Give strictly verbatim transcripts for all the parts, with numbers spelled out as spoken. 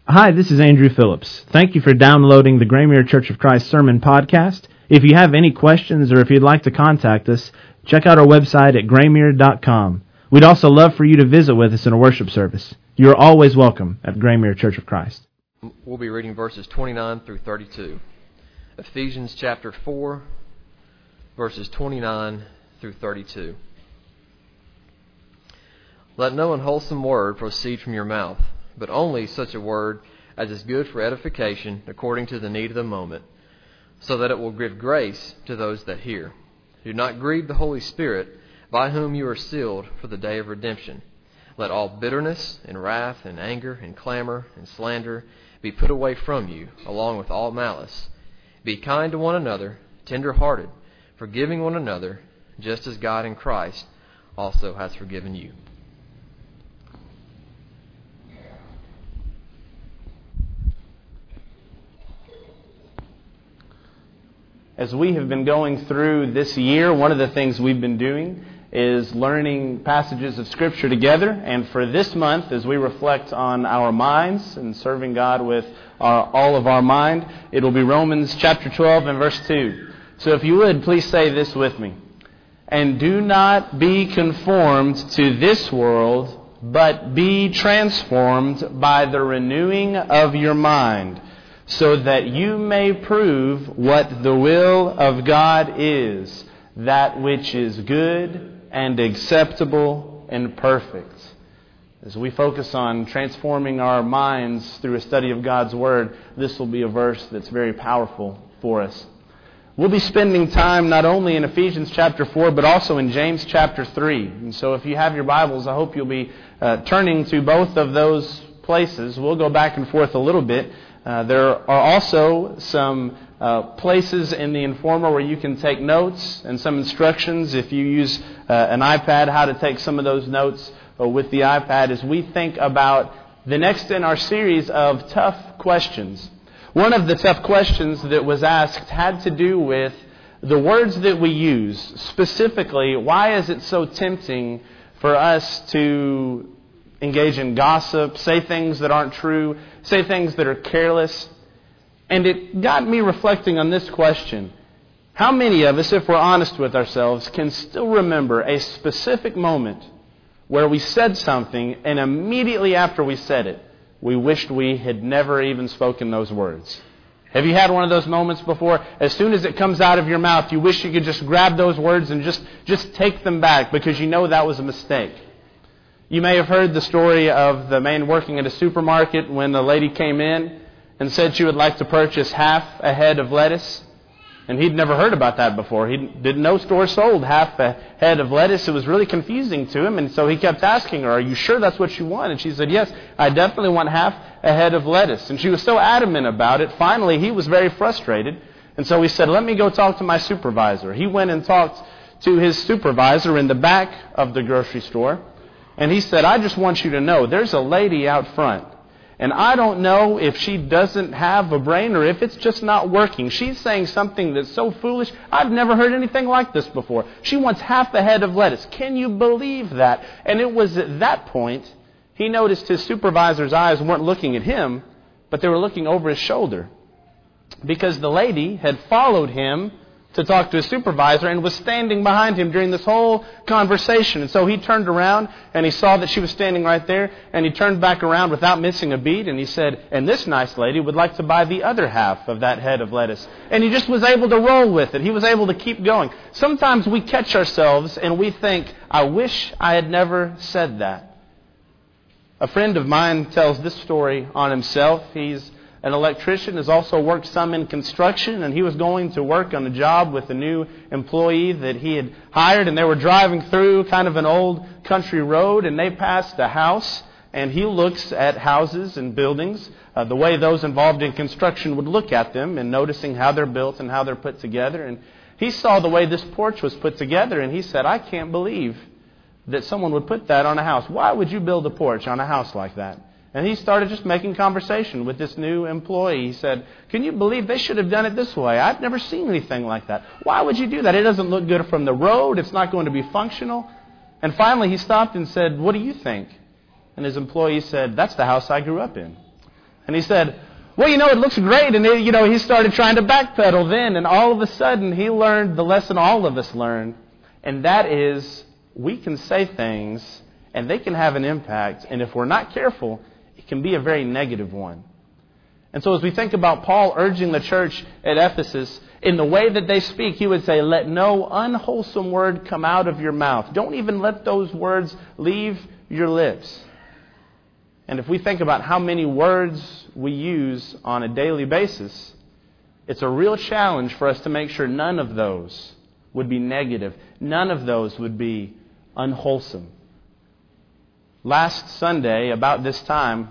Hi, this is Andrew Phillips. Thank you for downloading the Graymuir Church of Christ Sermon Podcast. If you have any questions or if you'd like to contact us, check out our website at graymuir dot com. We'd also love for you to visit with us in a worship service. You're always welcome at Graymuir Church of Christ. We'll be reading verses twenty-nine through thirty-two. Ephesians chapter four, verses twenty-nine through thirty-two. Let no unwholesome word proceed from your mouth, but only such a word as is good for edification according to the need of the moment, so that it will give grace to those that hear. Do not grieve the Holy Spirit, by whom you are sealed for the day of redemption. Let all bitterness and wrath and anger and clamor and slander be put away from you, along with all malice. Be kind to one another, tender-hearted, forgiving one another, just as God in Christ also has forgiven you. As we have been going through this year, one of the things we've been doing is learning passages of Scripture together. And for this month, as we reflect on our minds and serving God with our, all of our mind, it will be Romans chapter twelve and verse two. So if you would, please say this with me. And do not be conformed to this world, but be transformed by the renewing of your mind, so that you may prove what the will of God is, that which is good and acceptable and perfect. As we focus on transforming our minds through a study of God's Word, this will be a verse that's very powerful for us. We'll be spending time not only in Ephesians chapter four, but also in James chapter three. And so if you have your Bibles, I hope you'll be uh, turning to both of those places. We'll go back and forth a little bit. Uh, there are also some uh, places in the Informer where you can take notes and some instructions if you use uh, an iPad, how to take some of those notes uh, with the iPad as we think about the next in our series of tough questions. One of the tough questions that was asked had to do with the words that we use. Specifically, why is it so tempting for us to engage in gossip, say things that aren't true, say things that are careless? And it got me reflecting on this question. How many of us, if we're honest with ourselves, can still remember a specific moment where we said something and immediately after we said it, we wished we had never even spoken those words? Have you had one of those moments before? As soon as it comes out of your mouth, you wish you could just grab those words and just, just take them back because you know that was a mistake. You may have heard the story of the man working at a supermarket when the lady came in and said she would like to purchase half a head of lettuce. And he'd never heard about that before. He didn't know stores sold half a head of lettuce. It was really confusing to him. And so he kept asking her, are you sure that's what you want? And she said, yes, I definitely want half a head of lettuce. And she was so adamant about it, finally he was very frustrated. And so he said, let me go talk to my supervisor. He went and talked to his supervisor in the back of the grocery store. And he said, I just want you to know, there's a lady out front. And I don't know if she doesn't have a brain or if it's just not working. She's saying something that's so foolish. I've never heard anything like this before. She wants half a head of lettuce. Can you believe that? And it was at that point he noticed his supervisor's eyes weren't looking at him, but they were looking over his shoulder. Because the lady had followed him to talk to his supervisor and was standing behind him during this whole conversation. And so he turned around and he saw that she was standing right there, and he turned back around without missing a beat and he said, and this nice lady would like to buy the other half of that head of lettuce. And he just was able to roll with it. He was able to keep going. Sometimes we catch ourselves and we think, I wish I had never said that. A friend of mine tells this story on himself. He's an electrician, has also worked some in construction, and he was going to work on a job with a new employee that he had hired, and they were driving through kind of an old country road, and they passed a house, and he looks at houses and buildings uh, the way those involved in construction would look at them, and noticing how they're built and how they're put together. And he saw the way this porch was put together, and he said, I can't believe that someone would put that on a house. Why would you build a porch on a house like that? And he started just making conversation with this new employee. He said, can you believe they should have done it this way? I've never seen anything like that. Why would you do that? It doesn't look good from the road. It's not going to be functional. And finally he stopped and said, what do you think? And his employee said, that's the house I grew up in. And he said, well, you know, it looks great. And, it, you know, he started trying to backpedal then. And all of a sudden, he learned the lesson all of us learned. And that is, we can say things, and they can have an impact. And if we're not careful, it can be a very negative one. And so as we think about Paul urging the church at Ephesus, in the way that they speak, he would say, let no unwholesome word come out of your mouth. Don't even let those words leave your lips. And if we think about how many words we use on a daily basis, it's a real challenge for us to make sure none of those would be negative. None of those would be unwholesome. Last Sunday, about this time,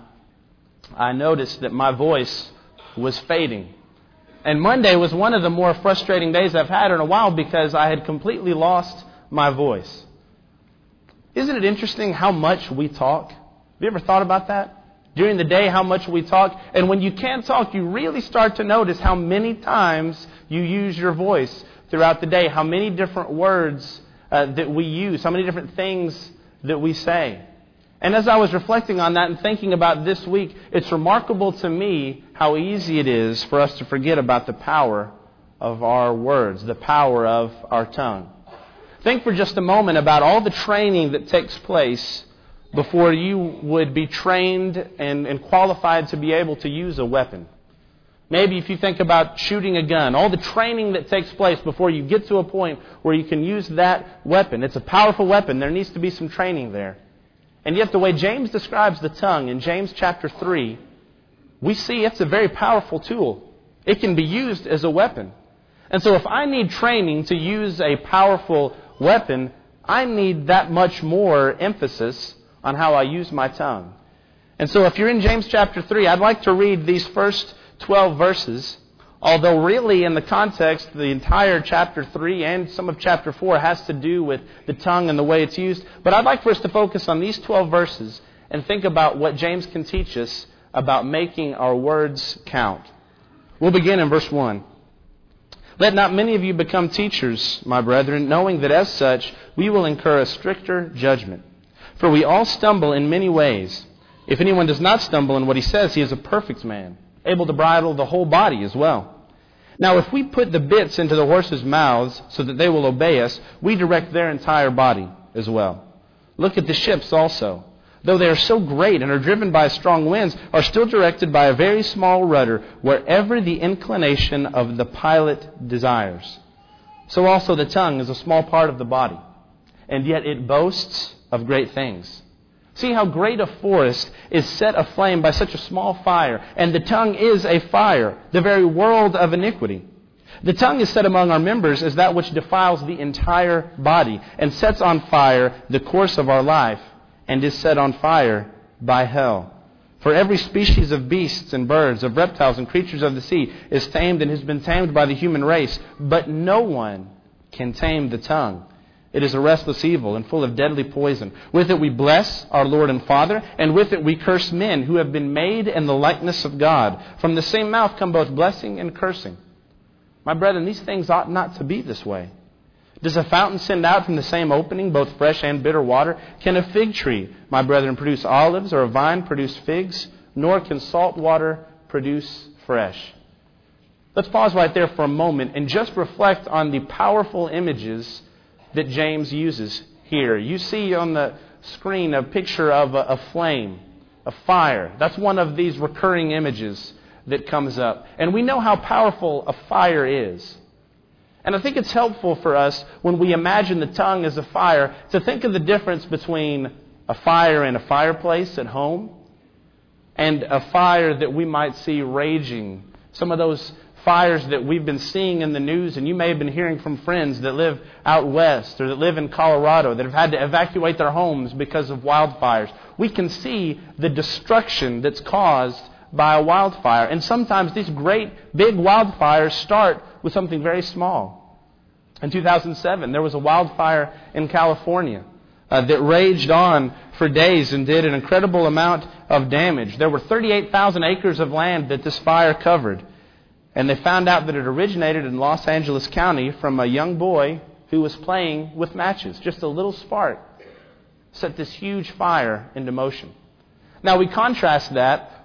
I noticed that my voice was fading. And Monday was one of the more frustrating days I've had in a while because I had completely lost my voice. Isn't it interesting how much we talk? Have you ever thought about that? During the day, how much we talk. And when you can't talk, you really start to notice how many times you use your voice throughout the day. How many different words uh, that we use. How many different things that we say. And as I was reflecting on that and thinking about this week, it's remarkable to me how easy it is for us to forget about the power of our words. The power of our tongue. Think for just a moment about all the training that takes place before you would be trained and, and qualified to be able to use a weapon. Maybe if you think about shooting a gun, all the training that takes place before you get to a point where you can use that weapon. It's a powerful weapon. There needs to be some training there. And yet the way James describes the tongue in James chapter three, we see it's a very powerful tool. It can be used as a weapon. And so if I need training to use a powerful weapon, I need that much more emphasis on how I use my tongue. And so if you're in James chapter three, I'd like to read these first twelve verses, although really in the context, the entire chapter three and some of chapter four has to do with the tongue and the way it's used. But I'd like for us to focus on these twelve verses and think about what James can teach us about making our words count. We'll begin in verse one. Let not many of you become teachers, my brethren, knowing that as such we will incur a stricter judgment. For we all stumble in many ways. If anyone does not stumble in what he says, he is a perfect man, able to bridle the whole body as well. Now if we put the bits into the horses' mouths so that they will obey us, we direct their entire body as well. Look at the ships also. Though they are so great and are driven by strong winds, are still directed by a very small rudder, wherever the inclination of the pilot desires. So also the tongue is a small part of the body, and yet it boasts of great things. See how great a forest is set aflame by such a small fire, and the tongue is a fire, the very world of iniquity. The tongue is set among our members as that which defiles the entire body, and sets on fire the course of our life, and is set on fire by hell. For every species of beasts and birds, of reptiles and creatures of the sea is tamed and has been tamed by the human race, but no one can tame the tongue. It is a restless evil and full of deadly poison. With it we bless our Lord and Father, and with it we curse men who have been made in the likeness of God. From the same mouth come both blessing and cursing. My brethren, these things ought not to be this way. Does a fountain send out from the same opening both fresh and bitter water? Can a fig tree, my brethren, produce olives, or a vine produce figs? Nor can salt water produce fresh. Let's pause right there for a moment and just reflect on the powerful images that James uses here. You see on the screen a picture of a, a flame, a fire. That's one of these recurring images that comes up. And we know how powerful a fire is. And I think it's helpful for us when we imagine the tongue as a fire to think of the difference between a fire in a fireplace at home and a fire that we might see raging. Some of those fires that we've been seeing in the news, and you may have been hearing from friends that live out west or that live in Colorado that have had to evacuate their homes because of wildfires. We can see the destruction that's caused by a wildfire. And sometimes these great big wildfires start with something very small. In two thousand seven, there was a wildfire in California uh, that raged on for days and did an incredible amount of damage. There were thirty-eight thousand acres of land that this fire covered. And they found out that it originated in Los Angeles County from a young boy who was playing with matches. Just a little spark set this huge fire into motion. Now we contrast that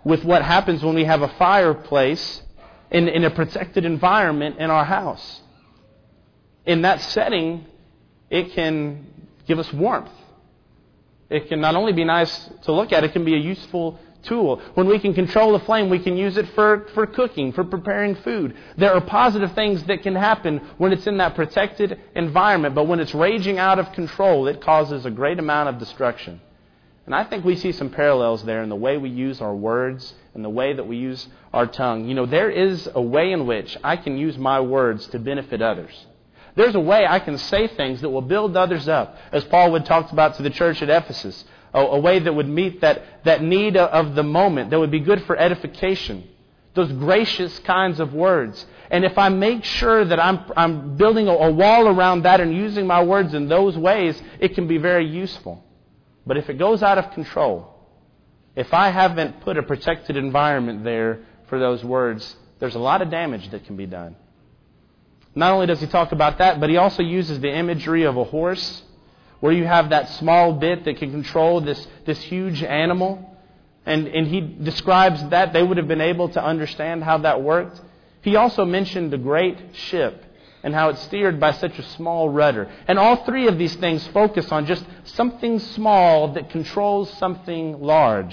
with what happens when we have a fireplace in, in a protected environment in our house. In that setting, it can give us warmth. It can not only be nice to look at, it can be a useful tool. When we can control the flame, we can use it for, for cooking, for preparing food. There are positive things that can happen when it's in that protected environment, but when it's raging out of control, it causes a great amount of destruction. And I think we see some parallels there in the way we use our words and the way that we use our tongue. You know, there is a way in which I can use my words to benefit others. There's a way I can say things that will build others up, as Paul would talk about to the church at Ephesus. A, a way that would meet that, that need of the moment, that would be good for edification. Those gracious kinds of words. And if I make sure that I'm, I'm building a, a wall around that and using my words in those ways, it can be very useful. But if it goes out of control, if I haven't put a protected environment there for those words, there's a lot of damage that can be done. Not only does he talk about that, but he also uses the imagery of a horse, where you have that small bit that can control this, this huge animal. And, and he describes that. They would have been able to understand how that worked. He also mentioned the great ship and how it's steered by such a small rudder. And all three of these things focus on just something small that controls something large.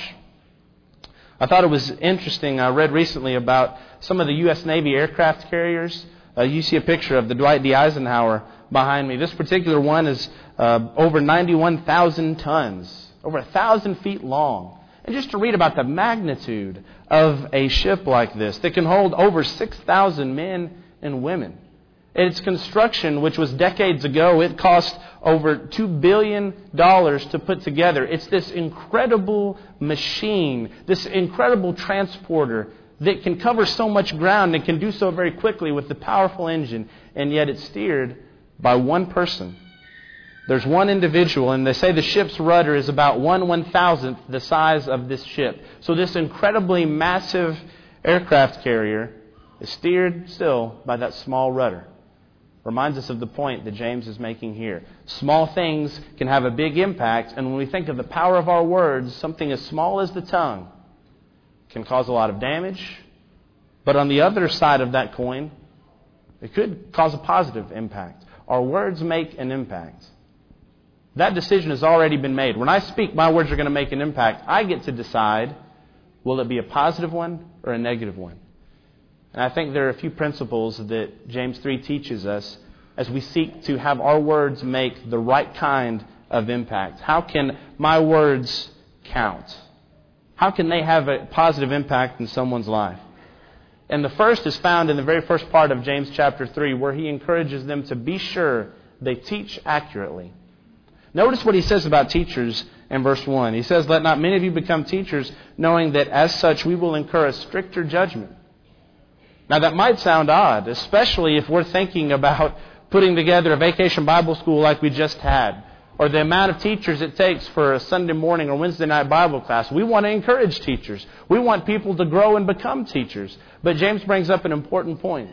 I thought it was interesting. I read recently about some of the U S Navy aircraft carriers. Uh, you see a picture of the Dwight D. Eisenhower behind me. This particular one is uh, over ninety-one thousand tons, over one thousand feet long. And just to read about the magnitude of a ship like this that can hold over six thousand men and women. Its construction, which was decades ago, it cost over two billion dollars to put together. It's this incredible machine, this incredible transporter that can cover so much ground and can do so very quickly with the powerful engine, and yet it's steered by one person. There's one individual, and they say the ship's rudder is about one one-thousandth the size of this ship. So this incredibly massive aircraft carrier is steered still by that small rudder. Reminds us of the point that James is making here. Small things can have a big impact, and when we think of the power of our words, something as small as the tongue can cause a lot of damage. But on the other side of that coin, it could cause a positive impact. Our words make an impact. That decision has already been made. When I speak, my words are going to make an impact. I get to decide, will it be a positive one or a negative one? And I think there are a few principles that James three teaches us as we seek to have our words make the right kind of impact. How can my words count? How can they have a positive impact in someone's life? And the first is found in the very first part of James chapter three, where he encourages them to be sure they teach accurately. Notice what he says about teachers in verse one. He says, "Let not many of you become teachers, knowing that as such we will incur a stricter judgment." Now that might sound odd, especially if we're thinking about putting together a vacation Bible school like we just had, or the amount of teachers it takes for a Sunday morning or Wednesday night Bible class. We want to encourage teachers. We want people to grow and become teachers. But James brings up an important point.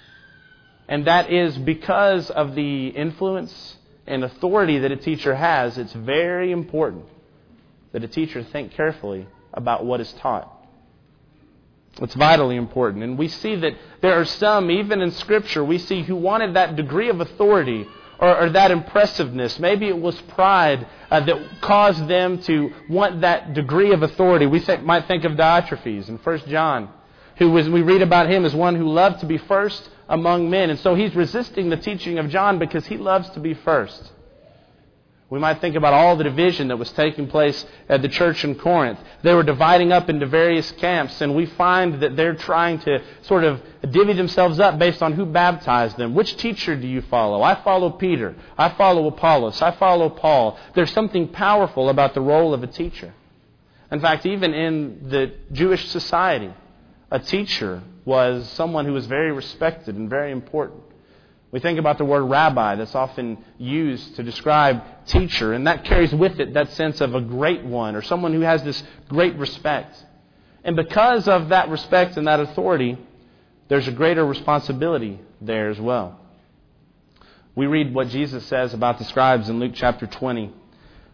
And that is, because of the influence and authority that a teacher has, it's very important that a teacher think carefully about what is taught. It's vitally important. And we see that there are some, even in Scripture, we see who wanted that degree of authority or, or that impressiveness. Maybe it was pride uh, that caused them to want that degree of authority. We think, might think of Diotrephes in First John, who was, we read about him as one who loved to be first among men. And so he's resisting the teaching of John because he loves to be first. We might think about all the division that was taking place at the church in Corinth. They were dividing up into various camps, and we find that they're trying to sort of divvy themselves up based on who baptized them. Which teacher do you follow? I follow Peter. I follow Apollos. I follow Paul. There's something powerful about the role of a teacher. In fact, even in the Jewish society, a teacher was someone who was very respected and very important. We think about the word rabbi that's often used to describe teacher, and that carries with it that sense of a great one or someone who has this great respect. And because of that respect and that authority, there's a greater responsibility there as well. We read what Jesus says about the scribes in Luke chapter twenty,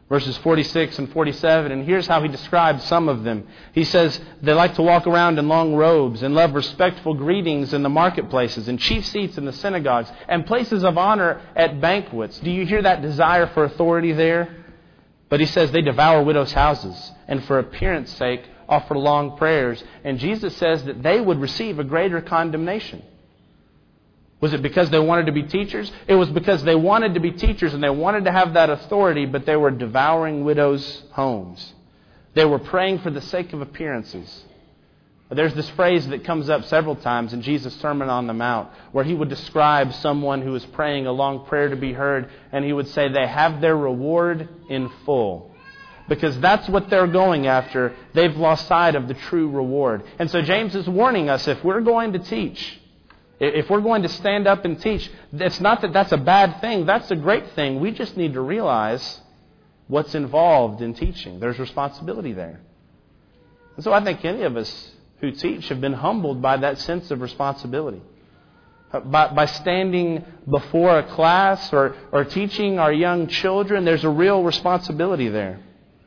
Verses forty-six and forty-seven, and here's how he describes some of them. He says, they like to walk around in long robes and love respectful greetings in the marketplaces and chief seats in the synagogues and places of honor at banquets. Do you hear that desire for authority there? But he says they devour widows' houses and for appearance sake offer long prayers. And Jesus says that they would receive a greater condemnation. Was it because they wanted to be teachers? It was because they wanted to be teachers and they wanted to have that authority, but they were devouring widows' homes. They were praying for the sake of appearances. There's this phrase that comes up several times in Jesus' Sermon on the Mount, where he would describe someone who was praying a long prayer to be heard, and he would say they have their reward in full. Because that's what they're going after. They've lost sight of the true reward. And so James is warning us, if we're going to teach, if we're going to stand up and teach, it's not that that's a bad thing. That's a great thing. We just need to realize what's involved in teaching. There's responsibility there. And so I think any of us who teach have been humbled by that sense of responsibility. By, by standing before a class or, or teaching our young children, there's a real responsibility there.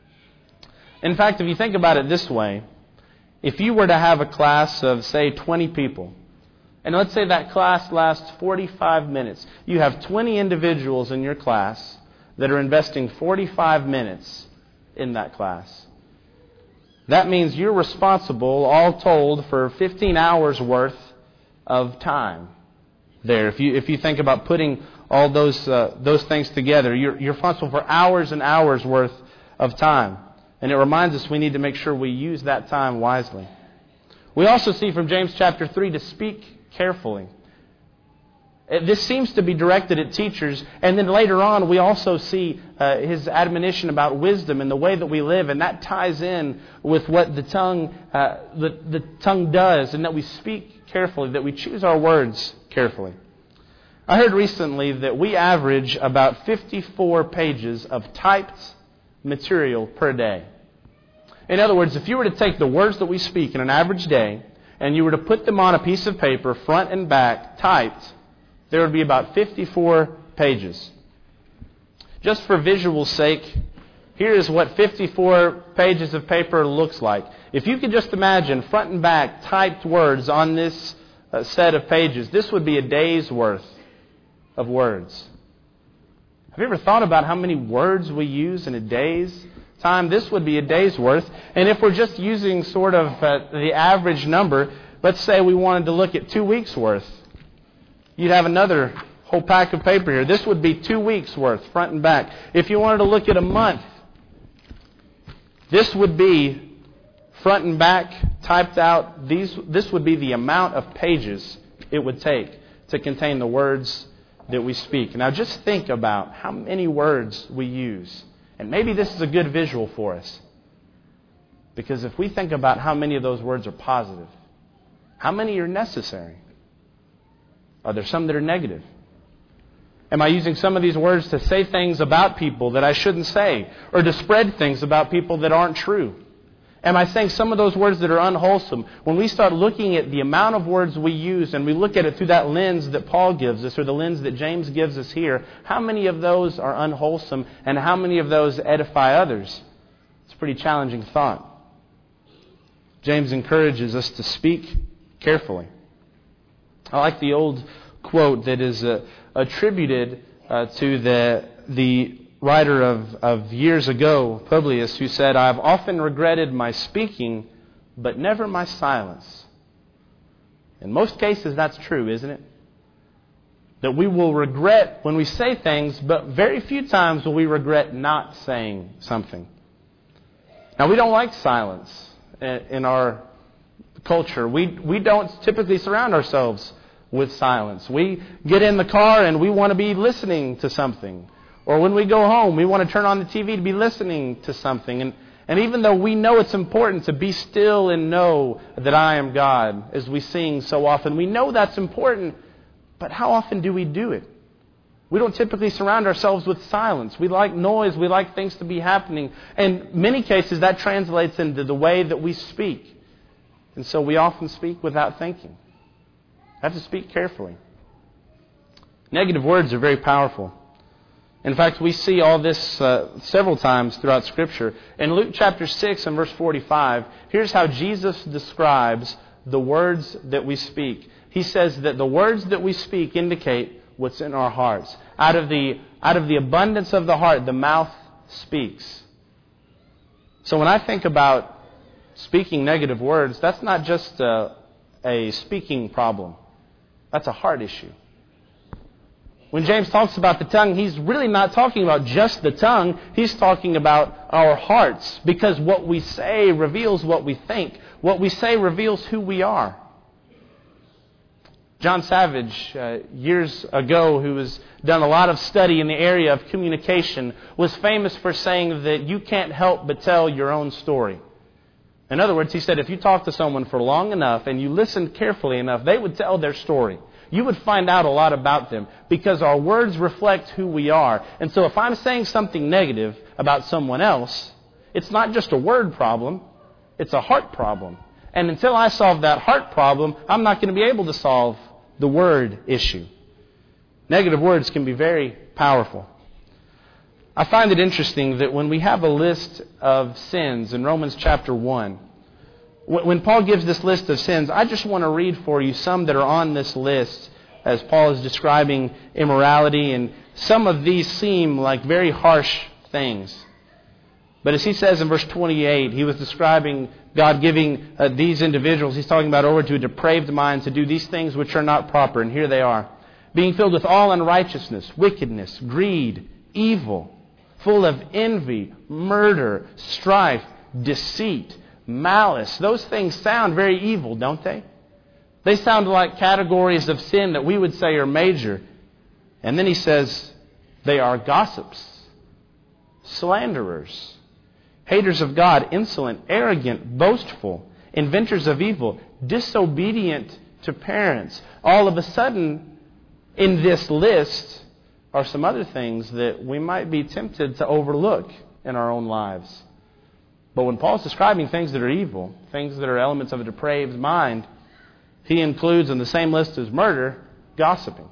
In fact, if you think about it this way, if you were to have a class of, say, twenty people, and let's say that class lasts forty-five minutes. You have twenty individuals in your class that are investing forty-five minutes in that class. That means you're responsible, all told, for fifteen hours worth of time there. If you if you think about putting all those uh, those things together, you're, you're responsible for hours and hours worth of time. And it reminds us we need to make sure we use that time wisely. We also see from James chapter three to speak carefully. This seems to be directed at teachers. And then later on, we also see uh, his admonition about wisdom and the way that we live. And that ties in with what the tongue, uh, the, the tongue does, and that we speak carefully, that we choose our words carefully. I heard recently that we average about fifty-four pages of typed material per day. In other words, if you were to take the words that we speak in an average day, and you were to put them on a piece of paper, front and back, typed, there would be about fifty-four pages. Just for visual sake, here is what fifty-four pages of paper looks like. If you could just imagine front and back typed words on this uh, set of pages, this would be a day's worth of words. Have you ever thought about how many words we use in a day's time? This would be a day's worth. And if we're just using sort of uh, the average number, let's say we wanted to look at two weeks' worth. You'd have another whole pack of paper here. This would be two weeks' worth, front and back. If you wanted to look at a month, this would be front and back, typed out. These, this would be the amount of pages it would take to contain the words that we speak. Now just think about how many words we use. And maybe this is a good visual for us. Because if we think about how many of those words are positive, how many are necessary? Are there some that are negative? Am I using some of these words to say things about people that I shouldn't say? Or to spread things about people that aren't true? Am I saying some of those words that are unwholesome? When we start looking at the amount of words we use and we look at it through that lens that Paul gives us or the lens that James gives us here, how many of those are unwholesome and how many of those edify others? It's a pretty challenging thought. James encourages us to speak carefully. I like the old quote that is uh, attributed uh, to the the writer of, of years ago, Publius, who said, "I have often regretted my speaking, but never my silence." In most cases, that's true, isn't it? That we will regret when we say things, but very few times will we regret not saying something. Now, we don't like silence in our culture. We, we don't typically surround ourselves with silence. We get in the car and we want to be listening to something. Or when we go home, we want to turn on the T V to be listening to something. And, and even though we know it's important to be still and know that I am God, as we sing so often, we know that's important, but how often do we do it? We don't typically surround ourselves with silence. We like noise. We like things to be happening. And in many cases, that translates into the way that we speak. And so we often speak without thinking. I have to speak carefully. Negative words are very powerful. In fact, we see all this uh, several times throughout Scripture. In Luke chapter six and verse forty-five, here's how Jesus describes the words that we speak. He says that the words that we speak indicate what's in our hearts. Out of the, out of the abundance of the heart, the mouth speaks. So when I think about speaking negative words, that's not just a, a speaking problem. That's a heart issue. When James talks about the tongue, he's really not talking about just the tongue. He's talking about our hearts. Because what we say reveals what we think. What we say reveals who we are. John Savage, uh, years ago, who has done a lot of study in the area of communication, was famous for saying that you can't help but tell your own story. In other words, he said if you talk to someone for long enough and you listen carefully enough, they would tell their story. You would find out a lot about them because our words reflect who we are. And so if I'm saying something negative about someone else, it's not just a word problem, it's a heart problem. And until I solve that heart problem, I'm not going to be able to solve the word issue. Negative words can be very powerful. I find it interesting that when we have a list of sins in Romans chapter one, when Paul gives this list of sins, I just want to read for you some that are on this list as Paul is describing immorality, and some of these seem like very harsh things. But as he says in verse twenty-eight, he was describing God giving uh, these individuals, he's talking about over to a depraved mind to do these things which are not proper, and here they are. Being filled with all unrighteousness, wickedness, greed, evil, full of envy, murder, strife, deceit, malice. Those things sound very evil, don't they? They sound like categories of sin that we would say are major. And then he says they are gossips, slanderers, haters of God, insolent, arrogant, boastful, inventors of evil, disobedient to parents. All of a sudden, in this list are some other things that we might be tempted to overlook in our own lives. But when Paul's describing things that are evil, things that are elements of a depraved mind, he includes in the same list as murder, gossiping.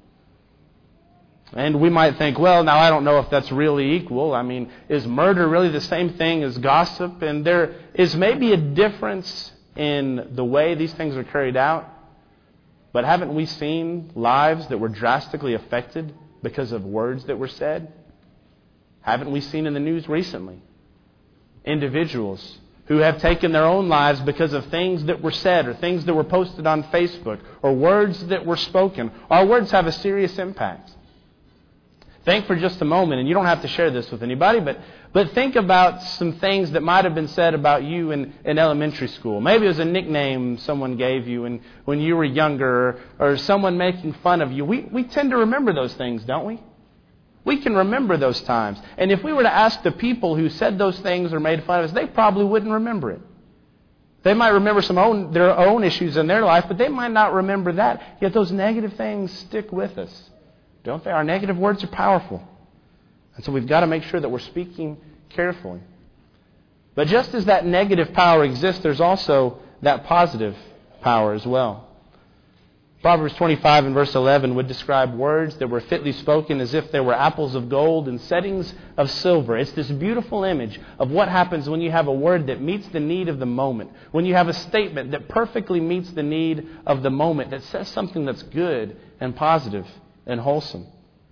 And we might think, well, now I don't know if that's really equal. I mean, is murder really the same thing as gossip? And there is maybe a difference in the way these things are carried out. But haven't we seen lives that were drastically affected because of words that were said? Haven't we seen in the news recently individuals who have taken their own lives because of things that were said or things that were posted on Facebook or words that were spoken? Our words have a serious impact. Think for just a moment, and you don't have to share this with anybody, but but think about some things that might have been said about you in, in elementary school. Maybe it was a nickname someone gave you when, when you were younger, or, or someone making fun of you. We, we tend to remember those things, don't we? We can remember those times. And if we were to ask the people who said those things or made fun of us, they probably wouldn't remember it. They might remember some own their own issues in their life, but they might not remember that. Yet those negative things stick with us, don't they? Our negative words are powerful. And so we've got to make sure that we're speaking carefully. But just as that negative power exists, there's also that positive power as well. Proverbs twenty-five and verse eleven would describe words that were fitly spoken as if they were apples of gold in settings of silver. It's this beautiful image of what happens when you have a word that meets the need of the moment. When you have a statement that perfectly meets the need of the moment, that says something that's good and positive and wholesome.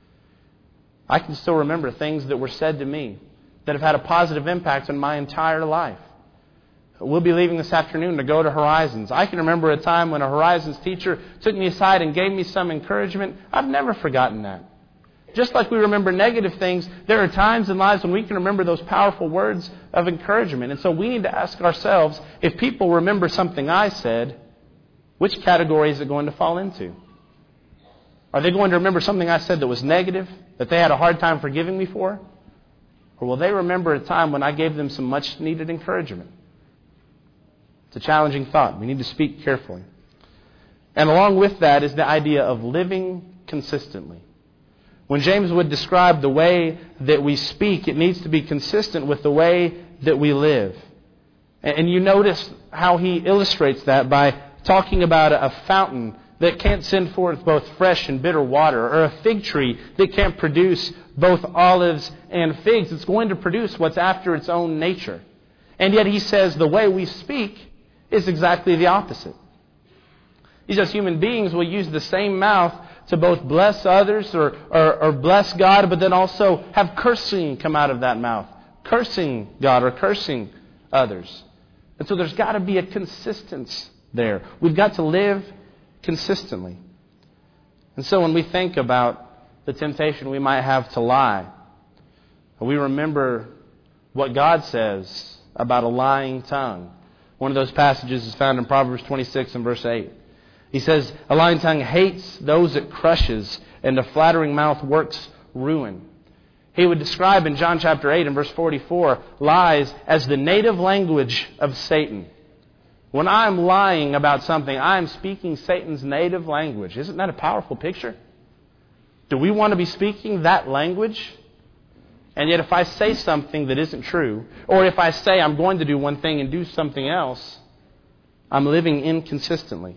I can still remember things that were said to me that have had a positive impact on my entire life. We'll be leaving this afternoon to go to Horizons. I can remember a time when a Horizons teacher took me aside and gave me some encouragement. I've never forgotten that. Just like we remember negative things, there are times in lives when we can remember those powerful words of encouragement. And so we need to ask ourselves, if people remember something I said, which category is it going to fall into? Are they going to remember something I said that was negative, that they had a hard time forgiving me for? Or will they remember a time when I gave them some much needed encouragement? It's a challenging thought. We need to speak carefully. And along with that is the idea of living consistently. When James would describe the way that we speak, it needs to be consistent with the way that we live. And you notice how he illustrates that by talking about a fountain that can't send forth both fresh and bitter water, or a fig tree that can't produce both olives and figs. It's going to produce what's after its own nature. And yet he says the way we speak is exactly the opposite. These as human beings will use the same mouth to both bless others or, or, or bless God, but then also have cursing come out of that mouth. Cursing God or cursing others. And so there's got to be a consistency there. We've got to live consistently. And so when we think about the temptation we might have to lie, we remember what God says about a lying tongue. One of those passages is found in Proverbs twenty-six and verse eight. He says, a lying tongue hates those it crushes, and a flattering mouth works ruin. He would describe in John chapter eight and verse forty-four, lies as the native language of Satan. When I'm lying about something, I'm speaking Satan's native language. Isn't that a powerful picture? Do we want to be speaking that language? And yet if I say something that isn't true, or if I say I'm going to do one thing and do something else, I'm living inconsistently.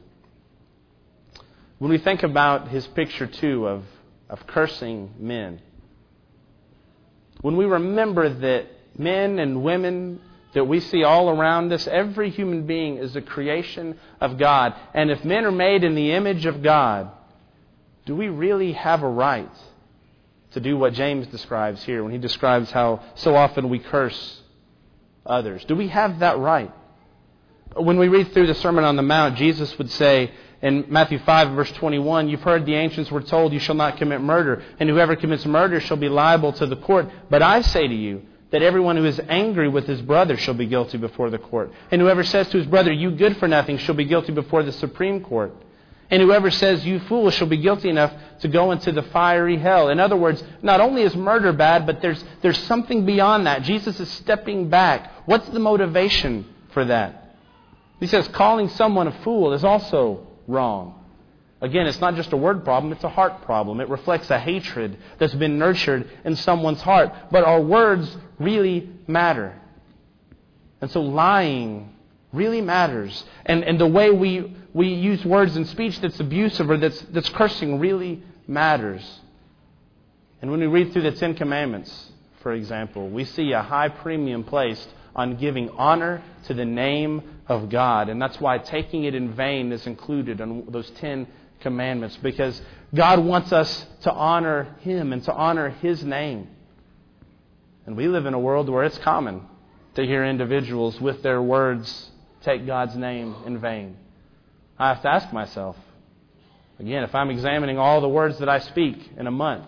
When we think about his picture too of, of cursing men, when we remember that men and women that we see all around us, every human being is a creation of God. And if men are made in the image of God, do we really have a right to do what James describes here when he describes how so often we curse others? Do we have that right? When we read through the Sermon on the Mount, Jesus would say in Matthew five, verse twenty-one, you've heard the ancients were told you shall not commit murder, and whoever commits murder shall be liable to the court. But I say to you that everyone who is angry with his brother shall be guilty before the court. And whoever says to his brother, you good for nothing, shall be guilty before the Supreme Court. And whoever says, you fool, shall be guilty enough to go into the fiery hell. In other words, not only is murder bad, but there's, there's something beyond that. Jesus is stepping back. What's the motivation for that? He says calling someone a fool is also wrong. Again, it's not just a word problem, it's a heart problem. It reflects a hatred that's been nurtured in someone's heart. But our words really matter. And so lying really matters. And and the way we, we use words in speech that's abusive or that's that's cursing really matters. And when we read through the Ten Commandments, for example, we see a high premium placed on giving honor to the name of God. And that's why taking it in vain is included in those Ten Commandments, because God wants us to honor Him and to honor His name. And we live in a world where it's common to hear individuals with their words take God's name in vain. I have to ask myself, again, if I'm examining all the words that I speak in a month,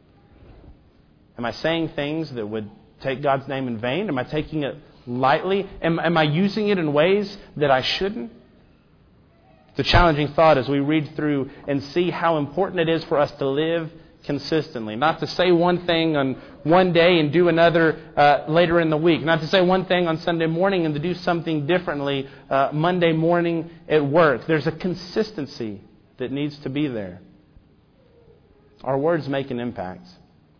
am I saying things that would take God's name in vain? Am I taking it lightly? Am, am I using it in ways that I shouldn't? It's a challenging thought as we read through and see how important it is for us to live consistently. Not to say one thing on one day and do another uh, later in the week. Not to say one thing on Sunday morning and to do something differently uh, Monday morning at work. There's a consistency that needs to be there. Our words make an impact.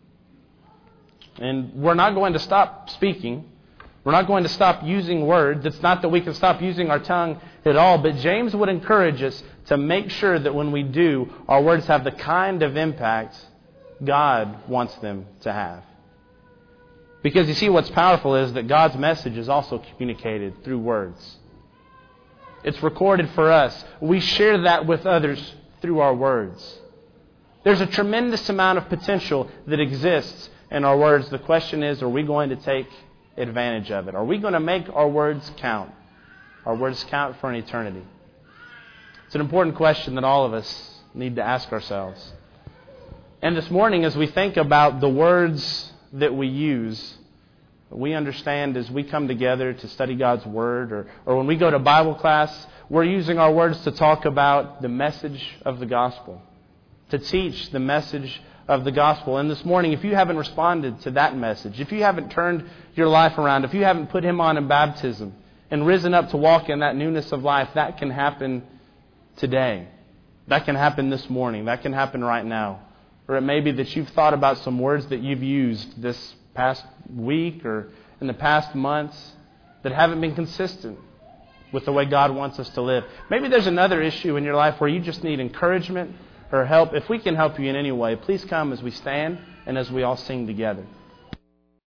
And we're not going to stop speaking. We're not going to stop using words. It's not that we can stop using our tongue at all. But James would encourage us to make sure that when we do, our words have the kind of impact God wants them to have. Because you see, what's powerful is that God's message is also communicated through words. It's recorded for us. We share that with others through our words. There's a tremendous amount of potential that exists in our words. The question is, are we going to take advantage of it? Are we going to make our words count? Our words count for an eternity? It's an important question that all of us need to ask ourselves. And this morning, as we think about the words that we use, we understand as we come together to study God's Word, or, or when we go to Bible class, we're using our words to talk about the message of the gospel, to teach the message of the gospel. And this morning, if you haven't responded to that message, if you haven't turned your life around, if you haven't put Him on in baptism and risen up to walk in that newness of life, that can happen today. That can happen this morning. That can happen right now. Or it may be that you've thought about some words that you've used this past week or in the past months that haven't been consistent. with the way God wants us to live. Maybe there's another issue in your life where you just need encouragement or help. If we can help you in any way, please come as we stand and as we all sing together.